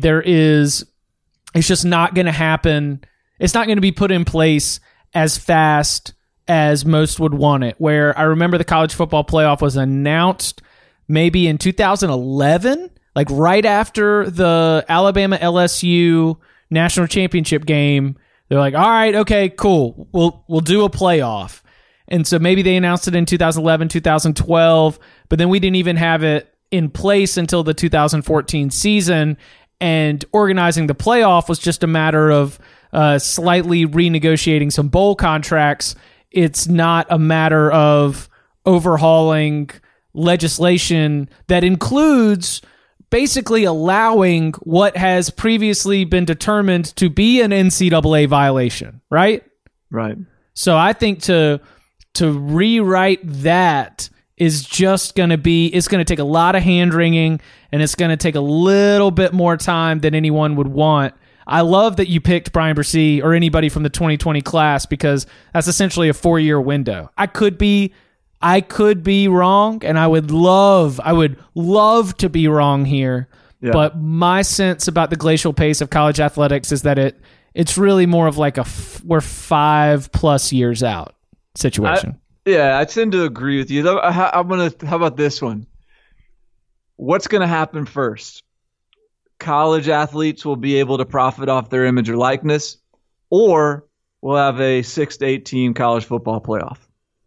it's just not going to happen. It's not going to be put in place as fast as most would want it. Where I remember the college football playoff was announced maybe in 2011, like right after the Alabama LSU national championship game. They're like, all right, okay, cool. We'll do a playoff. And so maybe they announced it in 2011, 2012, but then we didn't even have it in place until the 2014 season. And organizing the playoff was just a matter of slightly renegotiating some bowl contracts. It's not a matter of overhauling legislation that includes basically allowing what has previously been determined to be an NCAA violation, right? Right. So I think to rewrite that is just going to be, it's going to take a lot of hand-wringing, and it's going to take a little bit more time than anyone would want. I love that you picked Brian Brzee or anybody from the 2020 class, because that's essentially a 4-year window. I could be wrong, and I would love to be wrong here. Yeah. But my sense about the glacial pace of college athletics is that it's really more of like we're 5+ years out situation. I tend to agree with you. How about this one? What's going to happen first? College athletes will be able to profit off their image or likeness, or we'll have a 6 to 8 team college football playoff.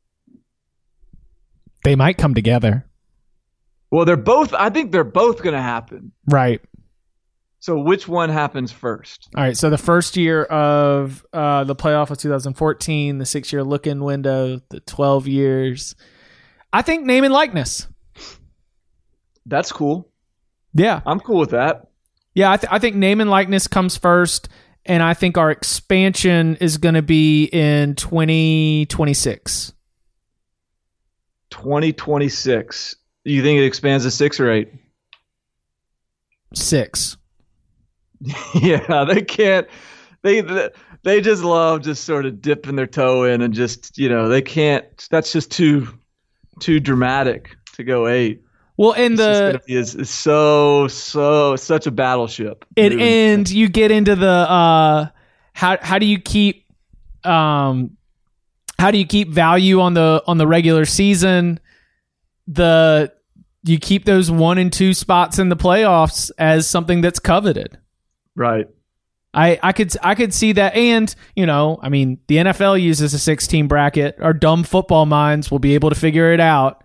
They might come together. Well, I think they're both going to happen. Right. So which one happens first? All right. So the first year of the playoff was 2014, the 6-year look-in window, the 12 years. I think name and likeness. That's cool. Yeah. I'm cool with that. Yeah, I think name and likeness comes first, and I think our expansion is going to be in 2026. 2026. Do you think it expands to 6 or 8? 6. Yeah, they can't. They just love just sort of dipping their toe in and just, they can't. That's just too dramatic to go 8. Well, and is such a battleship. And you get into the how do you keep value on the regular season? You keep those 1 and 2 spots in the playoffs as something that's coveted. Right. I could see that. And, the NFL uses a 6-team bracket. Our dumb football minds will be able to figure it out.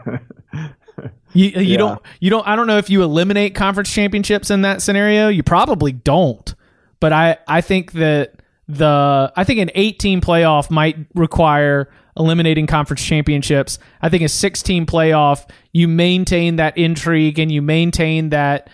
You don't, I don't know if you eliminate conference championships in that scenario. You probably don't. But I think that an 8-team playoff might require eliminating conference championships. I think a 6-team playoff, you maintain that intrigue and you maintain that,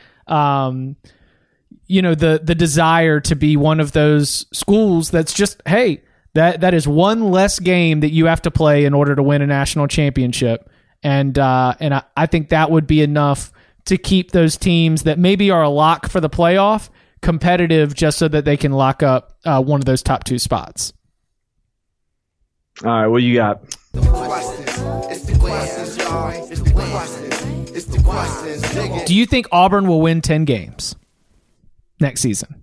the desire to be one of those schools that's just, hey, that is one less game that you have to play in order to win a national championship. And I think that would be enough to keep those teams that maybe are a lock for the playoff competitive, just so that they can lock up one of those top 2 spots. All right, what you got? Do you think Auburn will win 10 games next season?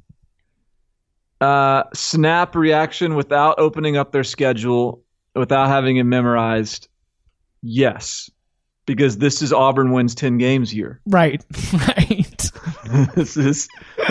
Snap reaction without opening up their schedule, without having it memorized. Yes, because this is Auburn wins 10 games year. Right. this is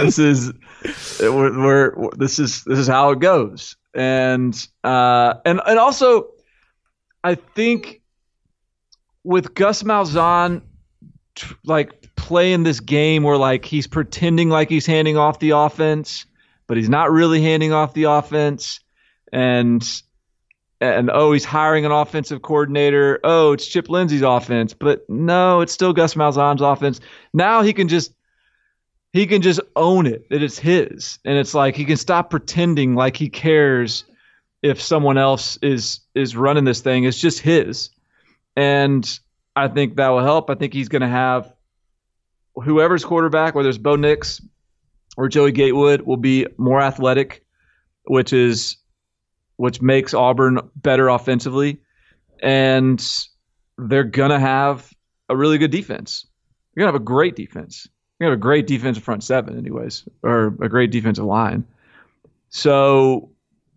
how it goes. And also, I think with Gus Malzahn like playing this game where like he's pretending like he's handing off the offense, but he's not really handing off the offense, and he's hiring an offensive coordinator. Oh, it's Chip Lindsey's offense, but no, it's still Gus Malzahn's offense. Now he can just own it, that it's his. And it's like he can stop pretending like he cares if someone else is running this thing. It's just his. And I think that will help. I think he's going to have whoever's quarterback, whether it's Bo Nix or Joey Gatewood, will be more athletic, which makes Auburn better offensively. And they're going to have a really good defense. They're going to have a great defense. They're going to have a great defensive front seven anyways, or a great defensive line. So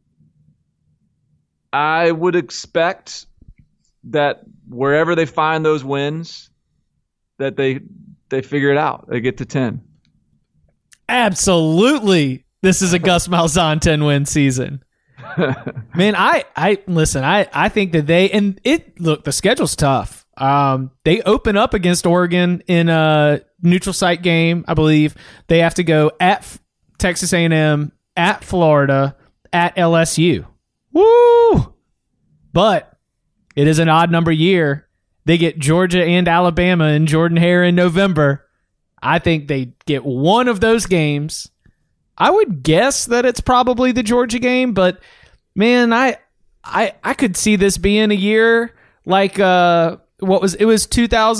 I would expect that wherever they find those wins, that they figure it out. They get to 10. Absolutely. This is a Gus Malzahn 10-win season. Man, I listen, I think that the schedule's tough. They open up against Oregon in a neutral site game, I believe. They have to go at Texas A&M, at Florida, at LSU. Woo! But it is an odd number year. They get Georgia and Alabama and Jordan Hare in November. I think they get one of those games. I would guess that it's probably the Georgia game, but man, I could see this being a year like it was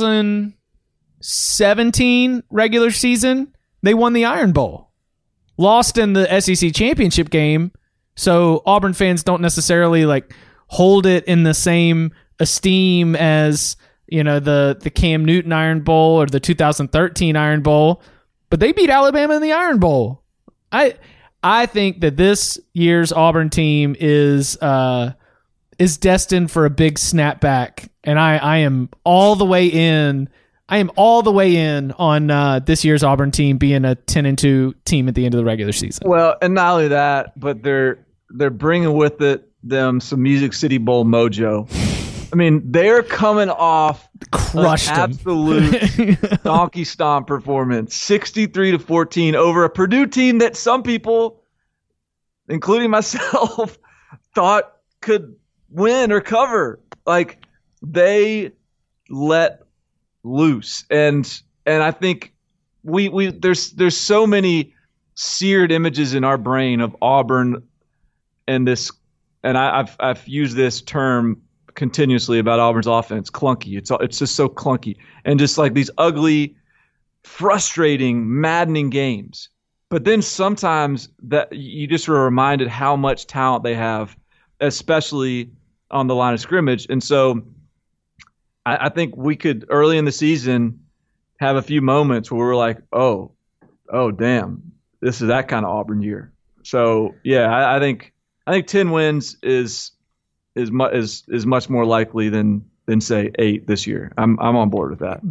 2017 regular season. They won the Iron Bowl, lost in the SEC championship game. So Auburn fans don't necessarily like hold it in the same esteem as, you know, the Cam Newton Iron Bowl or the 2013 Iron Bowl, but they beat Alabama in the Iron Bowl. I think that this year's Auburn team is destined for a big snapback, and I am all the way in. I am all the way in on this year's Auburn team being a 10-2 team at the end of the regular season. Well, and not only that, but they're bringing with them some Music City Bowl mojo. I mean, they're coming off crushed an absolute donkey stomp performance, 63-14 over a Purdue team that some people, including myself, thought could win or cover. Like, they let loose, and I think there's so many seared images in our brain of Auburn and this, and I've used this term continuously about Auburn's offense, clunky. It's just so clunky, and just like these ugly, frustrating, maddening games. But then sometimes that you just are reminded how much talent they have, especially on the line of scrimmage. And so I think we could early in the season have a few moments where we're like, oh damn, this is that kind of Auburn year. So yeah, I think 10 wins is much more likely than say 8 this year. I'm on board with that.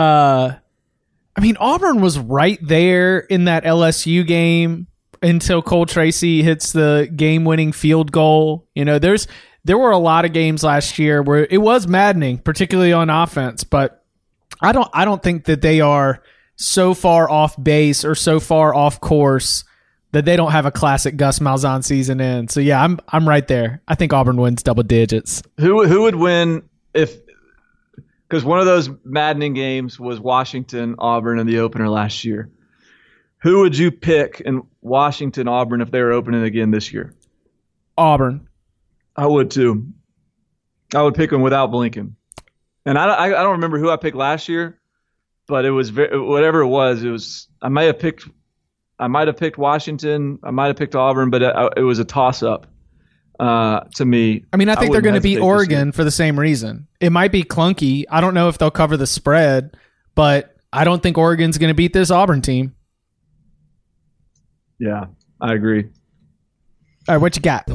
Auburn was right there in that LSU game until Cole Tracy hits the game-winning field goal. You know, there were a lot of games last year where it was maddening, particularly on offense, but I don't think that they are so far off base or so far off course that they don't have a classic Gus Malzahn season in. So yeah, I'm right there. I think Auburn wins double digits. Who would win because one of those maddening games was Washington-Auburn in the opener last year. Who would you pick in Washington-Auburn if they were opening again this year? Auburn. I would too. I would pick them without blinking. And I don't remember who I picked last year, but it was whatever it was. I might have picked Washington. I might have picked Auburn, but it was a toss-up to me. I mean, I think they're going to beat Oregon for the same reason. It might be clunky. I don't know if they'll cover the spread, but I don't think Oregon's going to beat this Auburn team. Yeah, I agree. All right, what you got?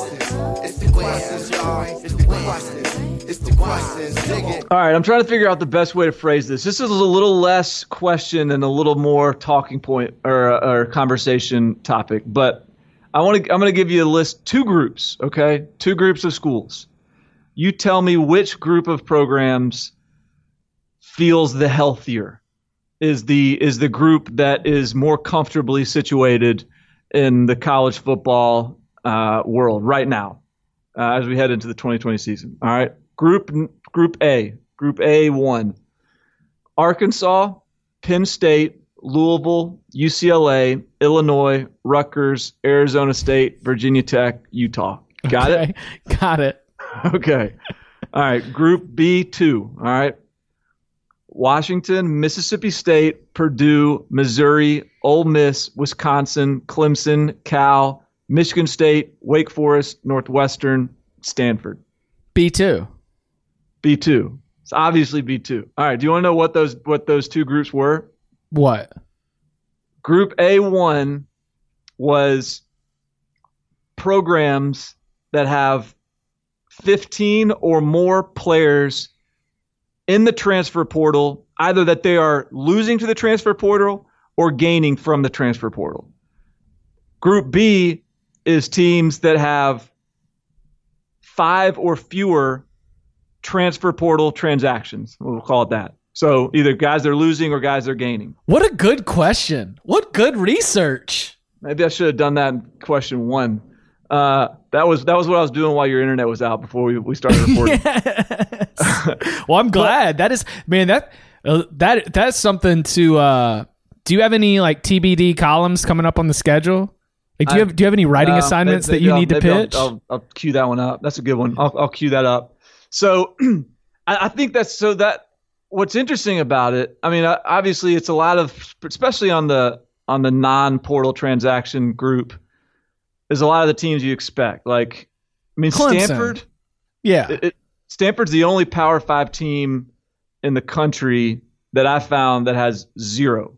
All right, I'm trying to figure out the best way to phrase this. This is a little less question and a little more talking point or conversation topic, but I'm going to give you a list, 2 groups, okay? 2 groups of schools. You tell me which group of programs feels the healthier, is the group that is more comfortably situated in the college football world right now as we head into the 2020 season. All right, Group A, Group A1, Arkansas, Penn State, Louisville, UCLA, Illinois, Rutgers, Arizona State, Virginia Tech, Utah. Got it? Got it. Okay. All right. Group B2. All right. Washington, Mississippi State, Purdue, Missouri, Ole Miss, Wisconsin, Clemson, Cal, Michigan State, Wake Forest, Northwestern, Stanford. B2. B2. It's obviously B2. All right. Do you want to know what those 2 groups were? What? Group A1 was programs that have 15 or more players in the transfer portal, either that they are losing to the transfer portal or gaining from the transfer portal. Group B is teams that have 5 or fewer transfer portal transactions. We'll call it that. So either guys they're losing or guys they're gaining. What a good question. What good research. Maybe I should have done that in question 1. That was what I was doing while your internet was out before we started recording. Yes. Well, I'm glad. That is, man, that's something to do you have any like TBD columns coming up on the schedule? Like do you have any writing assignments that you need to pitch? I'll cue that one up. That's a good one. I'll cue that up. So I think what's interesting about it, I mean, obviously it's a lot of, especially on the non-portal transaction group, there's a lot of the teams you expect. Like, I mean, Clemson. Stanford. Yeah. Stanford's the only Power 5 team in the country that I found that has zero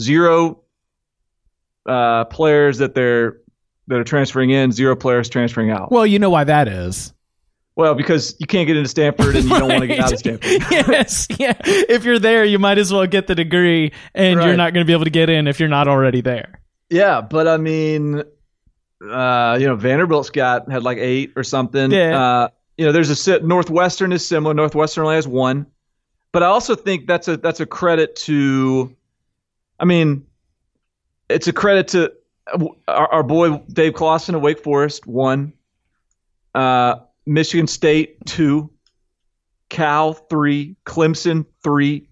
players that are transferring in, 0 players transferring out. Well, you know why that is. Well, because you can't get into Stanford and you don't want to get out of Stanford. Yes, yeah. If you're there, you might as well get the degree, and Right. You're not going to be able to get in if you're not already there. Yeah, but I mean, Vanderbilt's had like 8 or something. Yeah. There's Northwestern is similar. Northwestern only has 1, but I also think that's a credit to. I mean, it's a credit to our boy Dave Clawson of Wake Forest, 1. Michigan State 2, Cal 3, Clemson 3,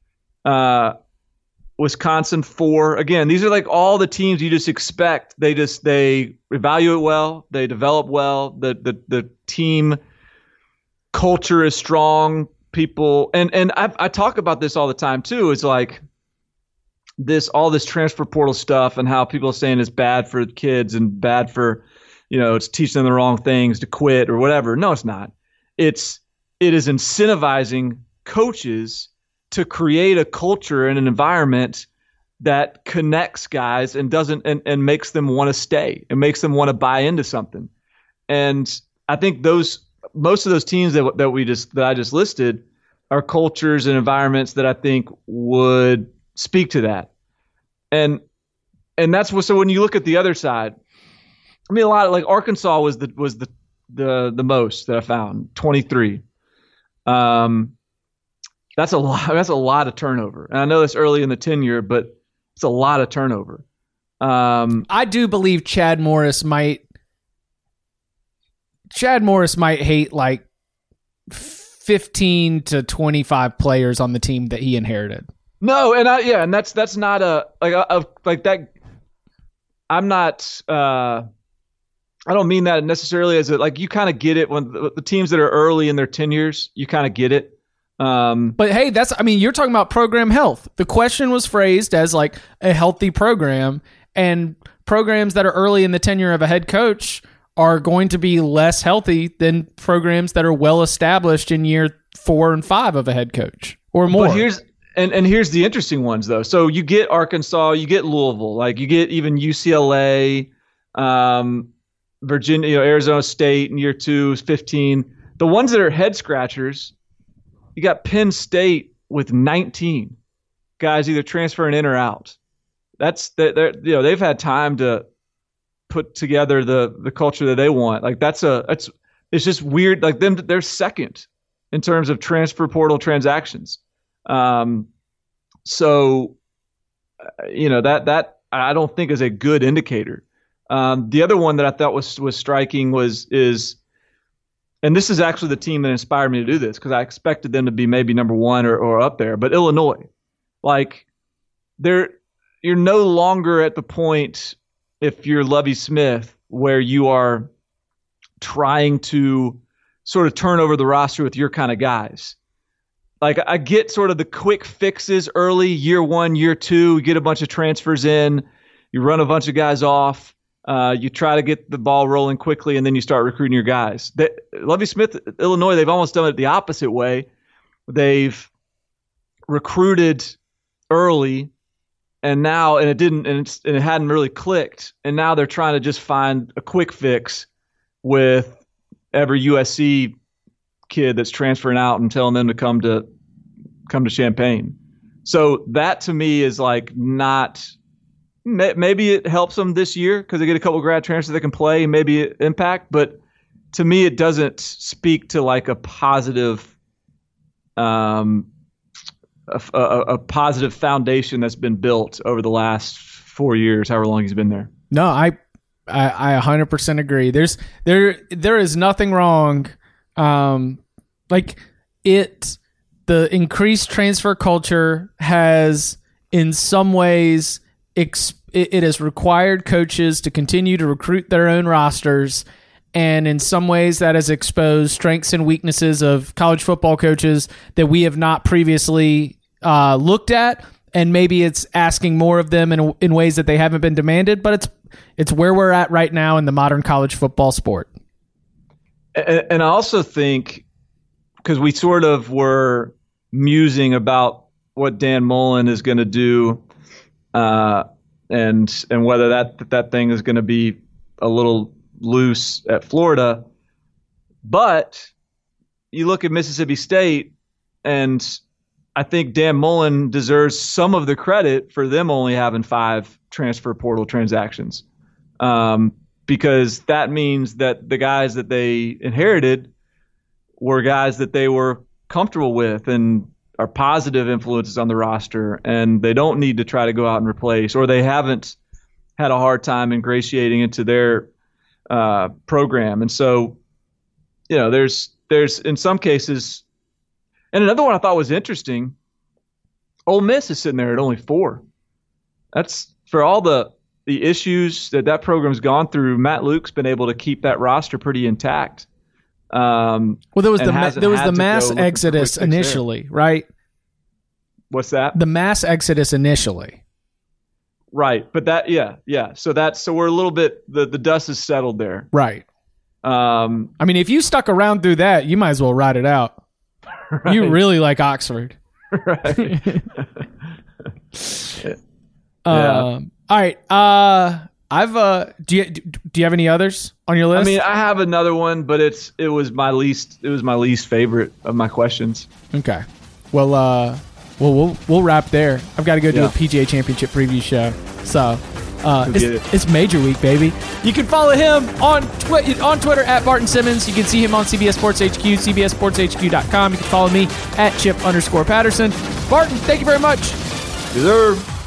Wisconsin 4. Again, these are like all the teams you just expect. They evaluate well, they develop well. The team culture is strong. People and I talk about this all the time too. It's like all this transfer portal stuff and how people are saying it's bad for kids and bad for. It's teaching them the wrong things to quit or whatever. No, it's not. It is incentivizing coaches to create a culture and an environment that connects guys and doesn't and makes them want to stay and makes them want to buy into something. And I think most of those teams that I just listed are cultures and environments that I think would speak to that. And that's what. So when you look at the other side. I mean, a lot of like Arkansas was the most that I found, 23. That's a lot. That's a lot of turnover, and I know it's early in the tenure, but it's a lot of turnover. I do believe Chad Morris might hate like 15 to 25 players on the team that he inherited. No, and that's not like that. I'm not. I don't mean that necessarily as like you kind of get it when the teams that are early in their tenures, you kind of get it. But hey, you're talking about program health. The question was phrased as like a healthy program, and programs that are early in the tenure of a head coach are going to be less healthy than programs that are well established in year 4 and 5 of a head coach or more. But here's the interesting ones though. So you get Arkansas, you get Louisville, like you get even UCLA, Virginia, Arizona State in year 2 is 15. The ones that are head scratchers, you got Penn State with 19 guys either transferring in or out. They've had time to put together the culture that they want. Like it's just weird. Like they're second in terms of transfer portal transactions. So that I don't think is a good indicator. The other one that I thought was striking is, and this is actually the team that inspired me to do this because I expected them to be maybe number 1 or up there, but Illinois, like you're no longer at the point, if you're Lovie Smith, where you are trying to sort of turn over the roster with your kind of guys. Like I get sort of the quick fixes early, year 1, year 2, you get a bunch of transfers in, you run a bunch of guys off, you try to get the ball rolling quickly, and then you start recruiting your guys. Lovie Smith, Illinois, they've almost done it the opposite way. They've recruited early, and it hadn't really clicked, and now they're trying to just find a quick fix with every USC kid that's transferring out and telling them to come to Champaign. So that to me is like not. Maybe it helps them this year because they get a couple of grad transfers that can play, maybe impact. But to me, it doesn't speak to like a positive, a positive foundation that's been built over the last 4 years, however long he's been there. No, I 100% agree. There is nothing wrong. The increased transfer culture has in some ways it has required coaches to continue to recruit their own rosters, and in some ways that has exposed strengths and weaknesses of college football coaches that we have not previously looked at, and maybe it's asking more of them in ways that they haven't been demanded, but it's where we're at right now in the modern college football sport. And I also think, because we sort of were musing about what Dan Mullen is going to do, and whether that thing is going to be a little loose at Florida. But you look at Mississippi State, and I think Dan Mullen deserves some of the credit for them only having 5 transfer portal transactions, because that means that the guys that they inherited were guys that they were comfortable with and are positive influences on the roster, and they don't need to try to go out and replace, or they haven't had a hard time ingratiating into their program. And so, there's in some cases, and another one I thought was interesting, Ole Miss is sitting there at only 4. That's for all the issues that program's gone through. Matt Luke's been able to keep that roster pretty intact. Well, there was the mass exodus initially, right? What's that? The mass exodus initially. Right. But so we're a little bit, the dust is settled there. Right. If you stuck around through that, you might as well ride it out. Right. You really like Oxford. Right. All right. Do you have any others on your list? I have another one, but it was my least favorite of my questions. Okay. Well, we'll wrap there. I've got to go do a PGA Championship preview show. So it's Major Week, baby. You can follow him on Twitter at Barton Simmons. You can see him on CBS Sports HQ, CBSSportsHQ.com. You can follow me at Chip_Patterson. Barton, thank you very much. Deserve.